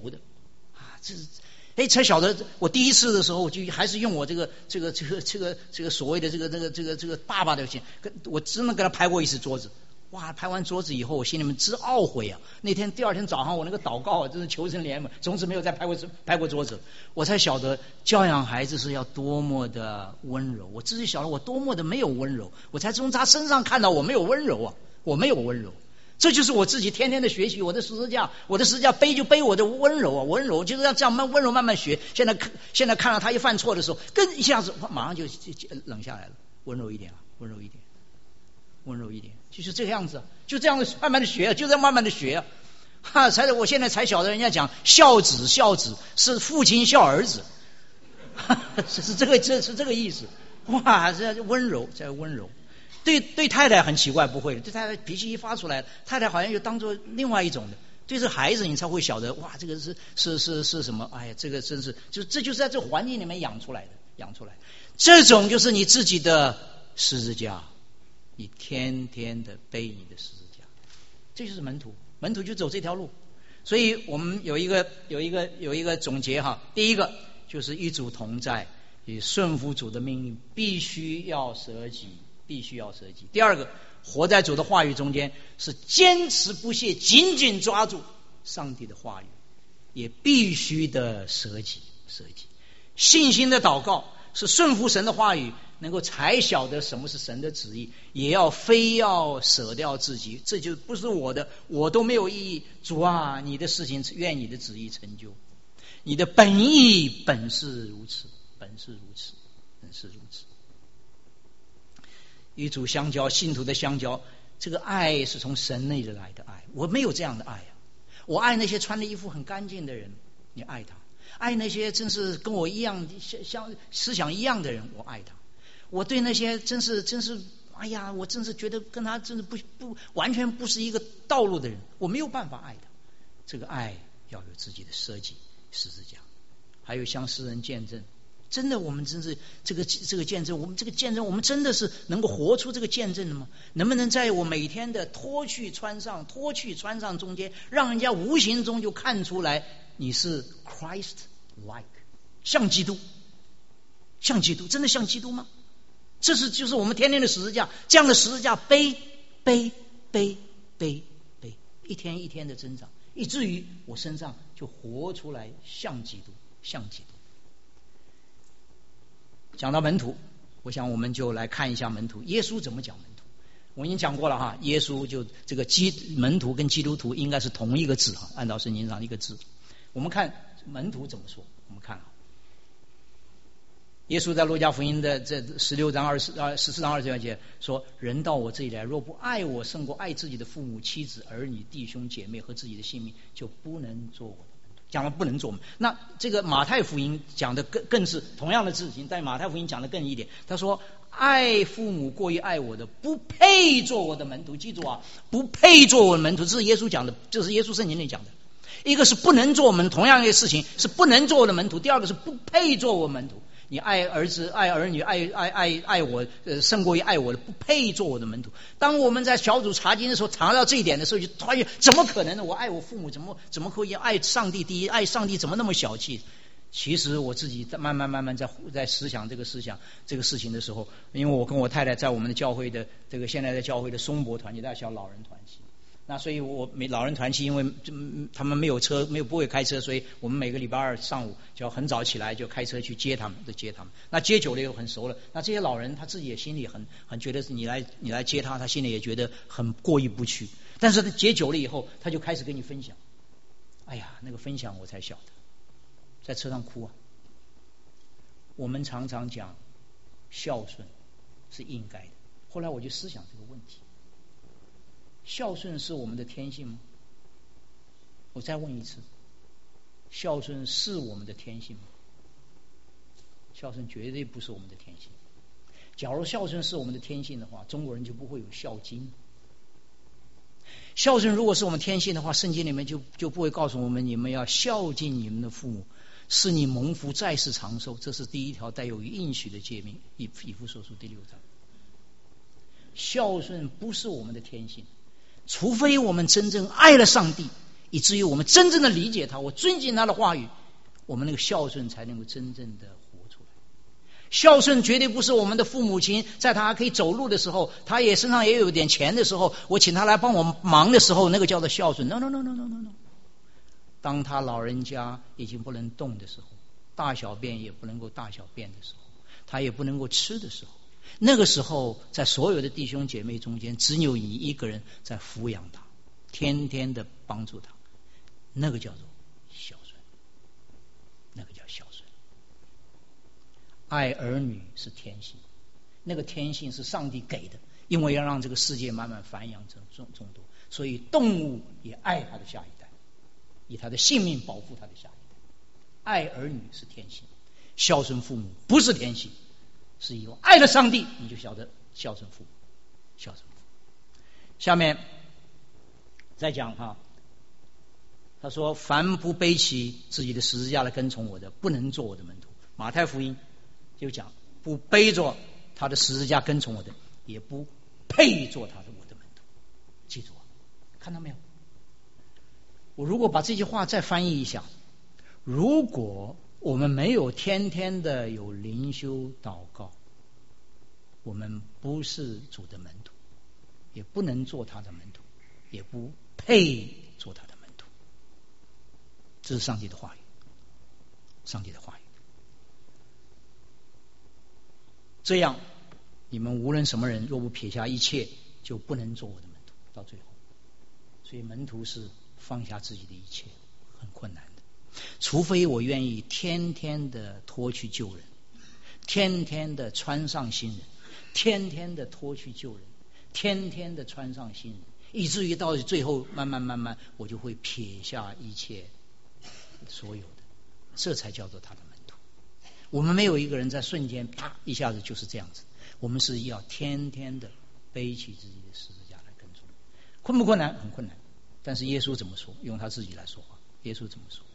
才晓得。我第一次的时候，我就还是用我这个所谓的这个爸爸的心，我真的跟他拍过一次桌子。拍完桌子以后，我心里面直懊悔啊！第二天早上，我那个祷告真是求神怜悯，从此没有再拍过桌子。我才晓得教养孩子是要多么的温柔。我自己晓得我多么的没有温柔，我才从他身上看到我没有温柔啊，我没有温柔。这就是我自己天天的学习，我的十字架背就背我的温柔啊，温柔就是要这样温柔慢慢学。现在看到他一犯错的时候，跟一下子马上就冷下来了，温柔一点，就是这个样子，就这样慢慢的学，就这样慢慢的学我现在才晓得人家讲孝子是父亲孝儿子，是这个意思。这温柔，对太太很奇怪，不会的，对太太脾气一发出来，太太好像就当做另外一种的。 对这孩子你才会晓得，哇，这个是什么？哎呀，这个真是这就是在这环境里面养出来的。这种就是你自己的十字架，你天天的背你的十字架，这就是门徒就走这条路。所以我们有一个总结哈，第一个就是与主同在，以顺服主的命令，必须要舍己。第二个，活在主的话语中间，是坚持不懈，紧紧抓住上帝的话语，也必须的舍己。信心的祷告是顺服神的话语，能够才晓得什么是神的旨意，也非要舍掉自己，这就不是我的，我都没有意义。主啊，你的事情愿你的旨意成就，你的本意本是如此。与主相交，信徒的相交，这个爱是从神那里来的爱。我没有这样的爱啊！我爱那些穿的衣服很干净的人，你爱他；爱那些真是跟我一样思想一样的人，我爱他。我对那些真是，哎呀，我真是觉得跟他真是不完全不是一个道路的人，我没有办法爱他。这个爱要有自己的舍己十字架，还有向世人见证。真的，我们真是这个见证，我们这个见证，我们真的是能够活出这个见证的吗？能不能在我每天的脱去穿上中间，让人家无形中就看出来你是 Christ-like， 像基督，真的像基督吗？这就是我们天天的十字架，这样的十字架背，一天一天的增长，以至于我身上就活出来像基督。讲到门徒，我想我们就来看一下门徒，耶稣怎么讲门徒。我已经讲过了哈，耶稣就这个门徒跟基督徒应该是同一个字哈，按照圣经上一个字。我们看门徒怎么说，我们看啊，耶稣在路加福音的这14章20节说：“人到我这里来，若不爱我胜过爱自己的父母、妻子、儿女、弟兄姐妹和自己的性命，就不能做我的。”讲了不能做，那这个马太福音讲的更是同样的事情，但马太福音讲的更一点。他说：“爱父母过于爱我的，不配做我的门徒。”记住啊，不配做我的门徒，这是耶稣讲的，这是耶稣圣经里讲的。一个是不能做我们同样一个事情，是不能做我的门徒；第二个是不配做我门徒。你爱儿子、爱儿女、爱我，胜过于爱我的，不配做我的门徒。当我们在小组查经的时候查到这一点的时候，就发现怎么可能呢？我爱我父母，怎么可以爱上帝第一？爱上帝怎么那么小气？其实我自己慢慢在思想这个事情的时候，因为我跟我太太在我们的教会的这个现在的教会的松柏团契，在小老人团契。那所以我老人团契，因为他们没有车，不会开车，所以我们每个礼拜二上午就要很早起来，就开车去接他们。那接久了又很熟了。那这些老人他自己也心里很觉得你来接他心里也觉得很过意不去。但是他接久了以后，他就开始跟你分享。哎呀，那个分享我才晓得，在车上哭啊。我们常常讲孝顺是应该的，后来我就思想这个问题。孝顺是我们的天性吗？我再问一次，孝顺是我们的天性吗？孝顺绝对不是我们的天性。假如孝顺是我们的天性的话，中国人就不会有孝经。孝顺如果是我们天性的话，圣经里面就不会告诉我们，你们要孝敬你们的父母，使你蒙福在世长寿。这是第一条带有应许的诫命，以弗所书第6章。孝顺不是我们的天性，除非我们真正爱了上帝，以至于我们真正的理解他，我尊敬他的话语，我们那个孝顺才能够真正的活出来。孝顺绝对不是我们的父母亲在他还可以走路的时候，他也身上也有点钱的时候，我请他来帮我忙的时候，那个叫做孝顺。 No。 当他老人家已经不能动的时候，大小便也不能够大小便的时候，他也不能够吃的时候，那个时候在所有的弟兄姐妹中间，只有你一个人在抚养他，天天的帮助他，那个叫做孝顺，那个叫孝顺。爱儿女是天性，那个天性是上帝给的，因为要让这个世界慢慢繁衍成众多，所以动物也爱他的下一代，以他的性命保护他的下一代。爱儿女是天性，孝顺父母不是天性，是以后爱了上帝，你就晓得孝顺父母，孝顺父母。下面再讲哈， 他说凡不背起自己的十字架来跟从我的，不能做我的门徒。马太福音就讲，不背着他的十字架跟从我的，也不配做我的门徒。记住啊，看到没有？我如果把这句话再翻译一下，如果我们没有天天的有灵修祷告，我们不是主的门徒，也不能做他的门徒，也不配做他的门徒。这是上帝的话语，上帝的话语。这样你们无论什么人，若不撇下一切，就不能做我的门徒。到最后，所以门徒是放下自己的一切，很困难的。除非我愿意天天的脱去旧人，天天的穿上新人，天天的脱去旧人，天天的穿上新人，以至于到最后慢慢我就会撇下一切所有的，这才叫做他的门徒。我们没有一个人在瞬间啪一下子就是这样子，我们是要天天的背起自己的十字架来跟从。困不困难？很困难。但是耶稣怎么说？用他自己来说话。耶稣怎么说？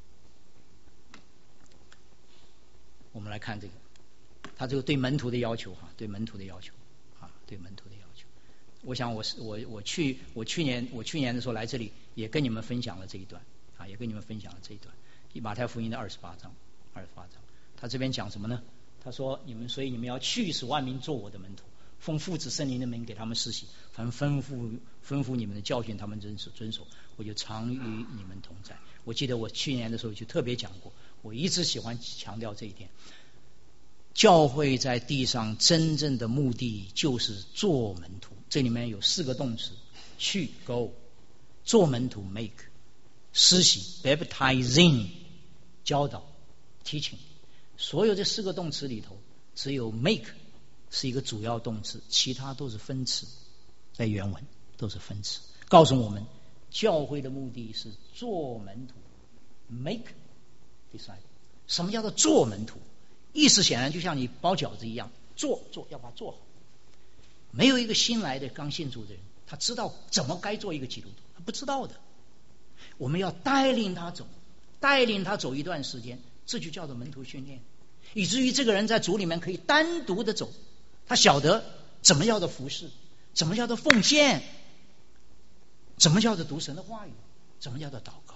我们来看这个，他这个对门徒的要求哈，对门徒的要求啊，对门徒的要求。我想我去年的时候来这里也跟你们分享了这一段啊，也跟你们分享了这一段。马太福音的28章，他这边讲什么呢？他说所以你们要去使万民做我的门徒，奉父子圣灵的名给他们施洗，凡吩咐你们的教训他们遵守，我就常与你们同在。我记得我去年的时候就特别讲过，我一直喜欢强调这一点。教会在地上真正的目的就是做门徒，这里面有4个动词：去 go， 做门徒 make， 施洗 baptizing， 教导 teaching。所有这4个动词里头，只有 make 是一个主要动词，其他都是分词，在原文都是分词，告诉我们教会的目的是做门徒 make disciple。 什么叫做做门徒？意思显然就像你包饺子一样，做要把它做好。没有一个新来的刚信主的人，他知道怎么该做一个基督徒，他不知道的。我们要带领他走一段时间，这就叫做门徒训练，以至于这个人在主里面可以单独的走，他晓得怎么叫做服侍，怎么叫做奉献，怎么叫做读神的话语，怎么叫做祷告。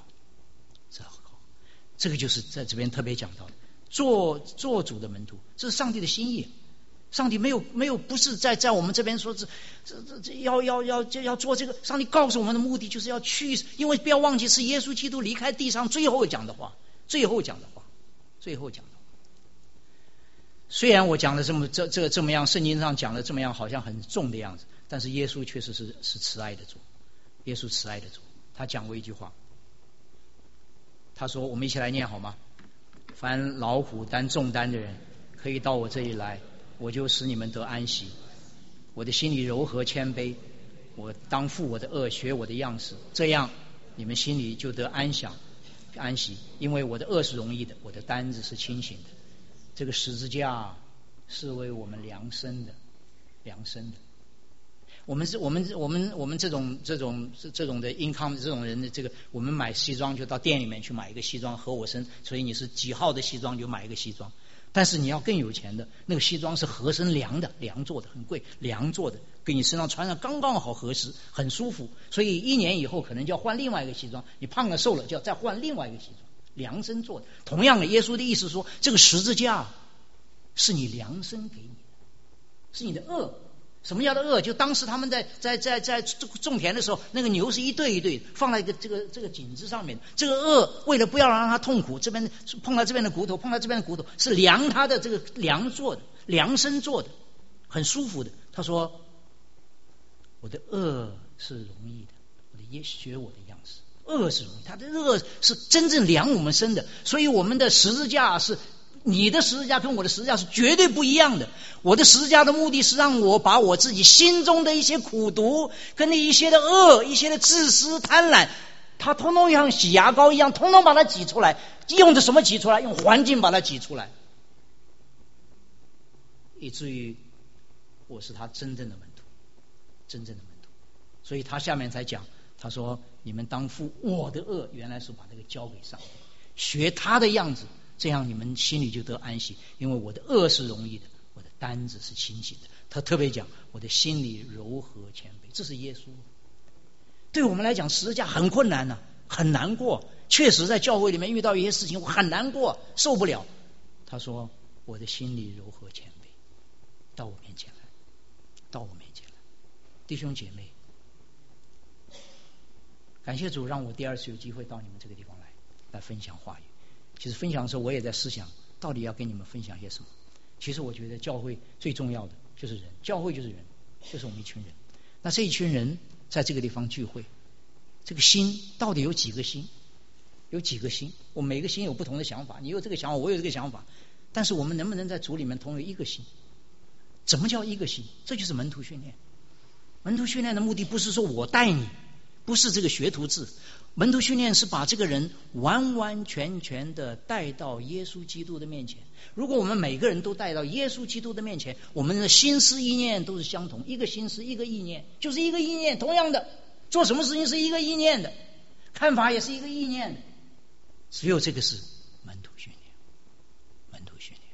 这个就是在这边特别讲到的，做主的门徒，这是上帝的心意。上帝没有不是在我们这边说要做这个，上帝告诉我们的目的就是要去，因为不要忘记是耶稣基督离开地上最后讲的话。虽然我讲的这么样，圣经上讲的这么样，好像很重的样子，但是耶稣确实是慈爱的主。耶稣慈爱的主，他讲过一句话，他说，我们一起来念好吗？凡劳苦担重担的人，可以到我这里来，我就使你们得安息。我的心里柔和谦卑，我当负我的恶，学我的样式，这样你们心里就得安息。因为我的恶是容易的，我的担子是轻省的。这个十字架是为我们量身的。我们这种的 income 这种人的这个，我们买西装就到店里面去买一个西装合我身，所以你是几号的西装就买一个西装。但是你要更有钱的，那个西装是合身量做的，很贵，量做的，给你身上穿上刚刚好合适，很舒服。所以1年以后可能就要换另外一个西装，你胖了瘦了就要再换另外一个西装，量身做的。同样的，耶稣的意思说，这个十字架是你量身给你的，是你的恶。什么叫做恶？就当时他们在种田的时候，那个牛是一对一对放在这个颈子上面，这个恶为了不要让它痛苦，这边碰到这边的骨头，碰到这边的骨头，是量它的这个量做的，量身做的，很舒服的。他说，我的恶是容易的，我的学我的样式。恶是容易，他的恶是真正量我们身的。所以我们的十字架是，你的十字架跟我的十字架是绝对不一样的。我的十字架的目的是让我把我自己心中的一些苦毒跟那一些的恶，一些的自私贪婪，它通通像洗牙膏一样，通通把它挤出来。用的什么挤出来？用环境把它挤出来，以至于我是他真正的门徒。所以他下面才讲，他说你们当负我的恶，原来是把这个交给上帝，学他的样子，这样你们心里就得安息，因为我的恶是容易的，我的担子是轻轻的。他特别讲我的心里柔和谦卑，这是耶稣。对我们来讲十字架很困难啊，很难过，确实在教会里面遇到一些事情我很难过，受不了。他说我的心里柔和谦卑，到我面前来，到我面前来。弟兄姐妹，感谢主让我第二次有机会到你们这个地方来分享话语。其实分享的时候我也在思想到底要跟你们分享些什么。其实我觉得教会最重要的就是人，教会就是人，就是我们一群人。那这一群人在这个地方聚会，这个心到底有几个心？有几个心？我每个心有不同的想法，你有这个想法，我有这个想法，但是我们能不能在主里面同有一个心？怎么叫一个心？这就是门徒训练。门徒训练的目的不是说我带你，不是这个学徒制。门徒训练是把这个人完完全全的带到耶稣基督的面前。如果我们每个人都带到耶稣基督的面前，我们的心思意念都是相同，一个心思一个意念，就是一个意念，同样的做什么事情是一个意念的，看法也是一个意念的。只有这个是门徒训练，门徒训练。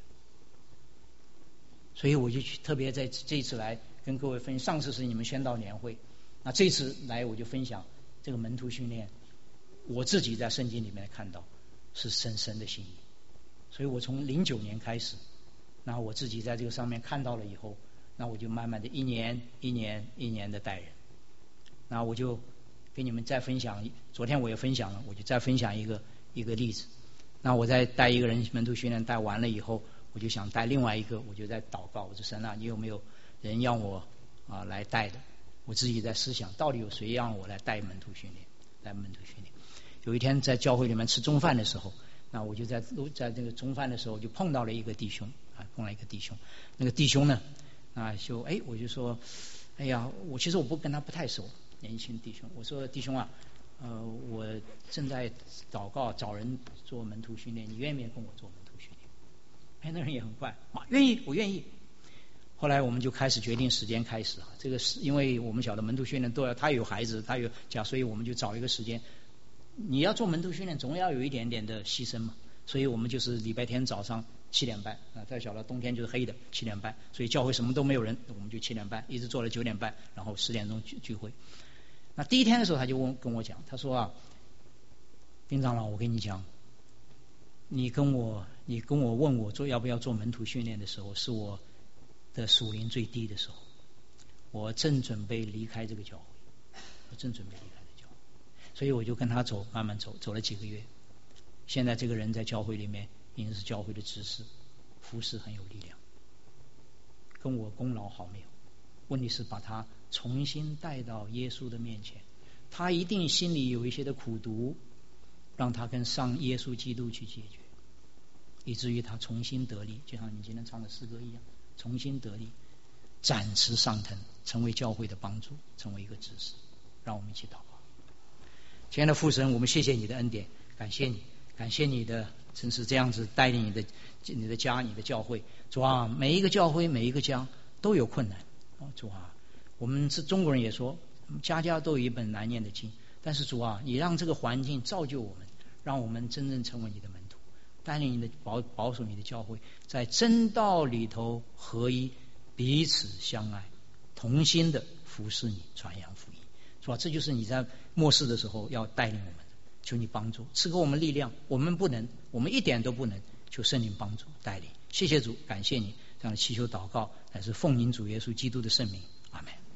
所以我就特别在这一次来跟各位分享，上次是你们宣道年会，那这次来我就分享这个门徒训练，我自己在圣经里面看到是深深的心意。所以我从09年开始，然后我自己在这个上面看到了以后，那我就慢慢的一年一年的带人。那我就给你们再分享，昨天我也分享了，我就再分享一个例子。那我在带一个人门徒训练带完了以后，我就想带另外一个，我就在祷告，我说神啊，你有没有人让我来带的？我自己在思想到底有谁让我来带门徒训练，带门徒训练。有一天在教会里面吃中饭的时候，那我就在这个中饭的时候就碰到了一个弟兄碰到一个弟兄。那个弟兄呢我就说哎呀，其实我跟他不太熟，年轻弟兄，我说弟兄啊，我正在祷告找人做门徒训练，你愿不愿意跟我做门徒训练？那人也很快愿意，我愿意。后来我们就开始决定时间开始这个是因为我们晓得门徒训练都要他有孩子，他有家，所以我们就找一个时间。你要做门徒训练总要有一点点的牺牲嘛，所以我们就是礼拜天早上7点半太晓得冬天就是黑的7点半，所以教会什么都没有人，我们就7点半一直做了9点半，然后10点钟聚会。那第一天的时候他就跟我讲，他说丁长老，我跟你讲，你跟我问我要不要做门徒训练的时候，是我的属灵最低的时候，我正准备离开这个教会，所以我就跟他走，慢慢走了几个月。现在这个人在教会里面已经是教会的执事，服侍很有力量，跟我功劳好没有？问题是把他重新带到耶稣的面前，他一定心里有一些的苦毒，让他跟上耶稣基督去解决，以至于他重新得力，就像你今天唱的诗歌一样，重新得力，展翅上腾，成为教会的帮助，成为一个执事。让我们一起祷告。亲爱的父神，我们谢谢你的恩典，感谢你的真是这样子带领你的家，你的教会。主啊，每一个教会每一个家都有困难主啊，我们是中国人也说家家都有一本难念的经，但是主啊，你让这个环境造就我们，让我们真正成为你的门徒，带领你的保守你的教会在真道里头合一，彼此相爱，同心的服侍你，传扬福音。主啊，这就是你在末世的时候要带领我们的，求你帮助，赐给我们力量，我们不能，我们一点都不能，求圣灵帮助带领。谢谢主，感谢你，这样的祈求祷告乃是奉您主耶稣基督的圣名，阿们。